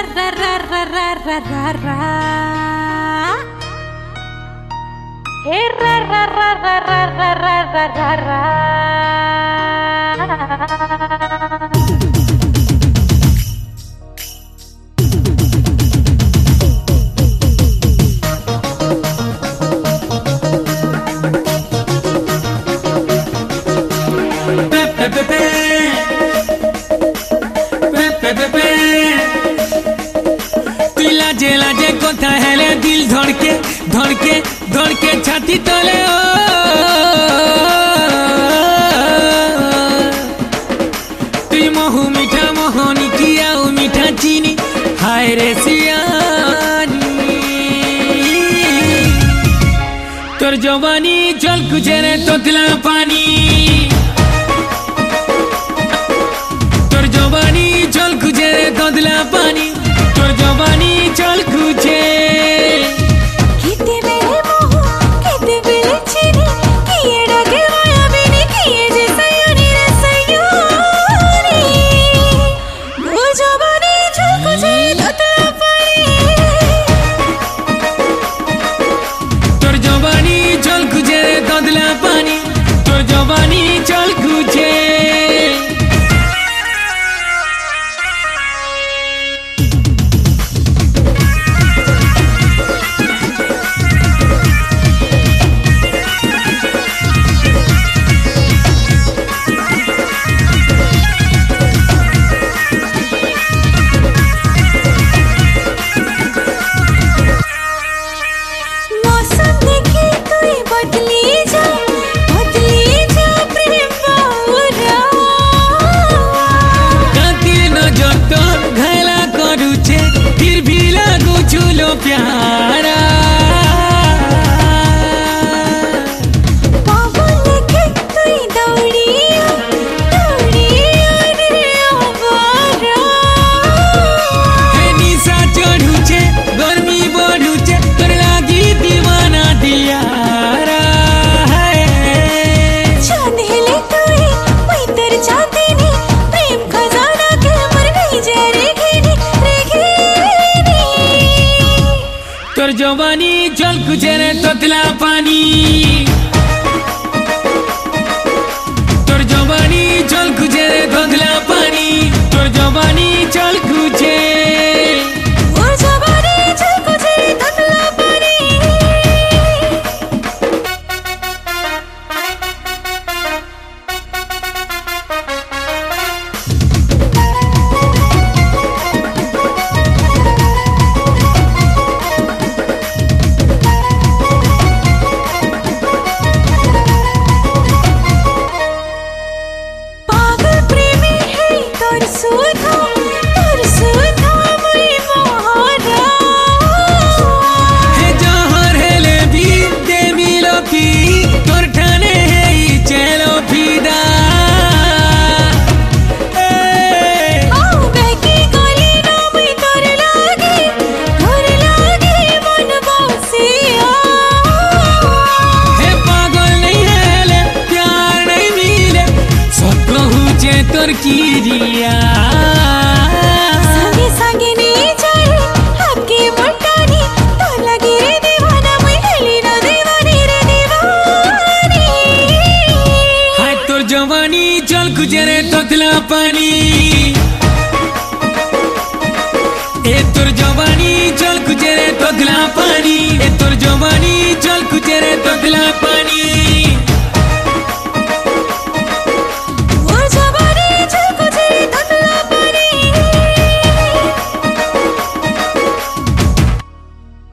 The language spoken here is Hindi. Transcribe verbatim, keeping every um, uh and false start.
लाजे लाजे कोथा हेले दिल धड़के धड़के धड़के छाती तले ओ तुई महू मीठा मोहनी किया ओ मीठा चीनी हाय रे सियानी तोर जवानी जल कुचेरे तोतला पानी तोर जवानी जल कुचेरे तोतला पानी तोर जवानी चल कुचे किते मेरे मोह किते बेले चीनी किए डाके माया बिनी किए जे सयोनी रे सयोनी वो जवानी चल कुचे तोतला पानी तोर जवानी चल कुचे तोतला पानी तोर जवानी चल कुचे प्यारा पागल लेके तुई दौड़िया दौड़िया रे आवारा हे निशा चढ़ुचे गर्मी बढ़ुचे तोर लागी दीवाना दियारा चांद हेले तुई मैं तेरे चाहती नी प्रेम खजाना के मर नहीं जा रे घेनी रे घेनी तोर जवानी जल कुचेरे तोतला पानी तोर जवानी जल कुचेरे तोतला पानी तोर जवानी चल कुचे वो जवानी चल कुचे तोतला पानी सुधा तोर सुधा मुई मोहरा हे जहर हेले भी दे मिलो की तोर ठाने है ई चलो फिदा ए आओ बेकी गली ना मुई तोर लागे तोर लागे मन बसिया हे पागल नहीं हेले प्यार नहीं मिले सब कहूँ चे तोर की रिया